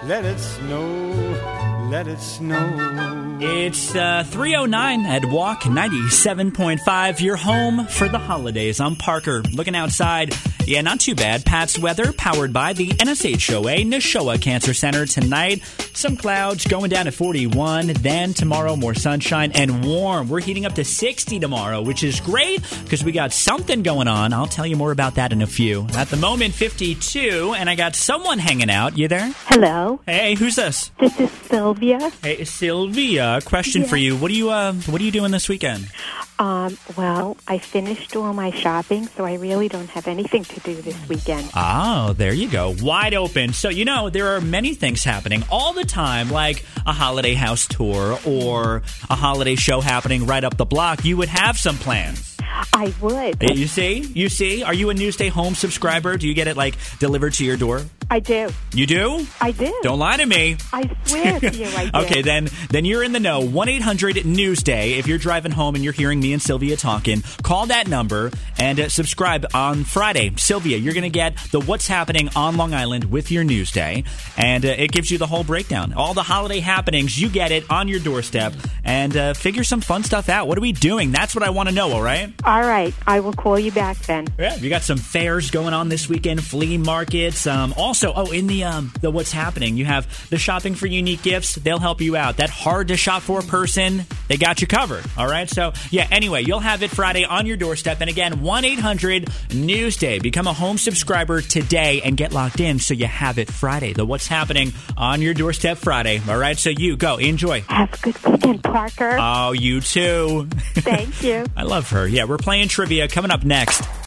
let it snow, let it snow. It's 3:09 at Walk 97.5. You're home for the holidays. I'm Parker, looking outside. Yeah, not too bad. Pat's weather, powered by the NSHOA Neshoa Cancer Center. Tonight, some clouds going down to 41. Then tomorrow, more sunshine and warm. We're heating up to 60 tomorrow, which is great because we got something going on. I'll tell you more about that in a few. At the moment, 52, and I got someone hanging out. You there? Hello. Hey, who's this? This is Sylvia. Hey, Sylvia. Question for you. What are you doing this weekend? Well, I finished all my shopping, so I really don't have anything to do this weekend. Oh, there you go. Wide open. So, there are many things happening all the time, like a holiday house tour or a holiday show happening right up the block. You would have some plans. I would. You see? Are you a Newsday Home subscriber? Do you get it, delivered to your door? I do. You do? I do. Don't lie to me. I swear to you I do. Okay, then you're in the know. 1-800-NEWSDAY. If you're driving home and you're hearing me and Sylvia talking, call that number and subscribe on Friday. Sylvia, you're going to get the What's Happening on Long Island with your Newsday, and it gives you the whole breakdown. All the holiday happenings, you get it on your doorstep, and figure some fun stuff out. What are we doing? That's what I want to know, all right? All right. I will call you back then. Yeah, you got some fairs going on this weekend, flea markets. Also, in the What's Happening, you have the shopping for unique gifts. They'll help you out. That hard to shop for person, they got you covered. All right. So, anyway, you'll have it Friday on your doorstep. And again, 1-800-NEWSDAY. Become a home subscriber today and get locked in so you have it Friday. The What's Happening on your doorstep Friday. All right. So you go. Enjoy. Have a good weekend, Parker. Oh, you too. Thank you. I love her. Yeah, we're playing trivia coming up next.